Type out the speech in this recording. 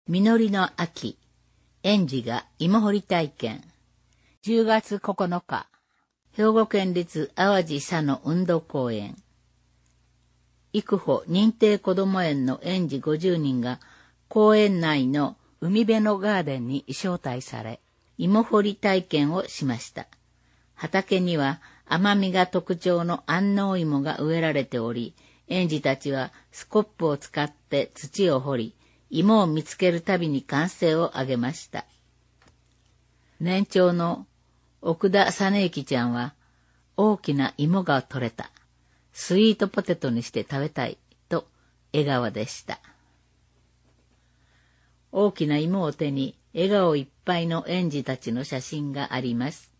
実りの秋、園児が芋掘り体験。10月9日、兵庫県立淡路佐野運動公園。育保認定こども園の園児50人が公園内の海辺のガーデンに招待され、芋掘り体験をしました。畑には甘みが特徴の安納芋が植えられており、園児たちはスコップを使って土を掘り、芋を見つけるたびに歓声を上げました。年長の奥田実之ちゃんは、大きな芋が取れた。スイートポテトにして食べたいと笑顔でした。大きな芋を手に笑顔いっぱいの園児たちの写真があります。